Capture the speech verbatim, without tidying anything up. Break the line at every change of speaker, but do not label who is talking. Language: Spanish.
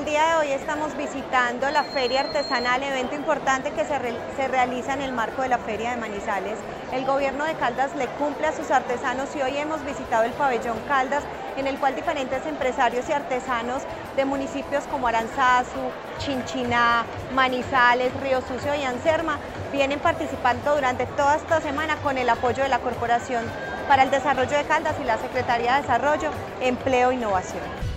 día de hoy estamos visitando la Feria Artesanal, evento importante que se, re, se realiza en el marco de la Feria de Manizales. El gobierno de Caldas le cumple a sus artesanos y hoy hemos visitado el pabellón Caldas, en el cual diferentes empresarios y artesanos de municipios como Aranzazu, Chinchiná, Manizales, Río Sucio y Anserma vienen participando durante toda esta semana con el apoyo de la Corporación para el Desarrollo de Caldas y la Secretaría de Desarrollo, Empleo e Innovación.